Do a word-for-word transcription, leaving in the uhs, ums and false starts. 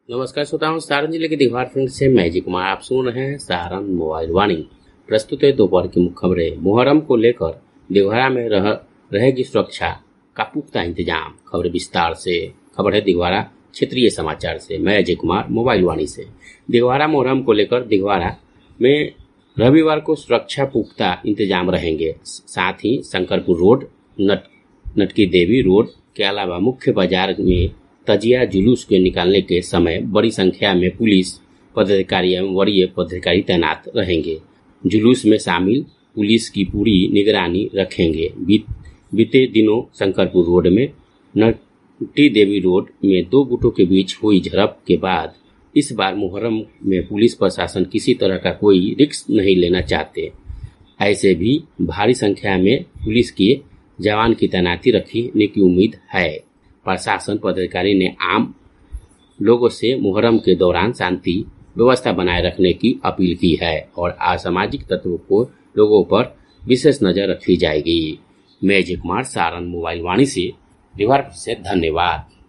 नमस्कार श्रोताओं, सारण जिले के दीवार फ्रेंड से मैं जी कुमार आप सुन रहे हैं सारण मोबाइल वाणी। प्रस्तुत है दोपहर की मुख्य खबरें। मुहर्रम को लेकर दिघवारा में रह रहेगी सुरक्षा का पुख्ता इंतजाम। खबर विस्तार से। खबर है दिघवारा क्षेत्रीय समाचार से। मैं अजय कुमार मोबाइल वाणी से। दिघवारा मुहर्रम को लेकर दिघवारा में रविवार को सुरक्षा पुख्ता इंतजाम रहेंगे। साथ ही शंकरपुर रोड, नट नटकी देवी रोड के अलावा मुख्य बाजार में तजिया जुलूस के निकालने के समय बड़ी संख्या में पुलिस पदाधिकारी एवं वरीय पदाधिकारी तैनात रहेंगे। जुलूस में शामिल पुलिस की पूरी निगरानी रखेंगे। बीत, बीते दिनों शंकरपुर रोड में नटी देवी रोड में दो गुटों के बीच हुई झड़प के बाद इस बार मुहर्रम में पुलिस प्रशासन किसी तरह का कोई रिस्क नहीं लेना चाहते। ऐसे भी भारी संख्या में पुलिस के जवान की तैनाती रखने की उम्मीद है। प्रशासन पदाधिकारी ने आम लोगों से मुहर्रम के दौरान शांति व्यवस्था बनाए रखने की अपील की है और असामाजिक तत्वों को लोगों पर विशेष नजर रखी जाएगी। मैं अजय कुमार, सारण मोबाइल वाणी से दीवार से धन्यवाद।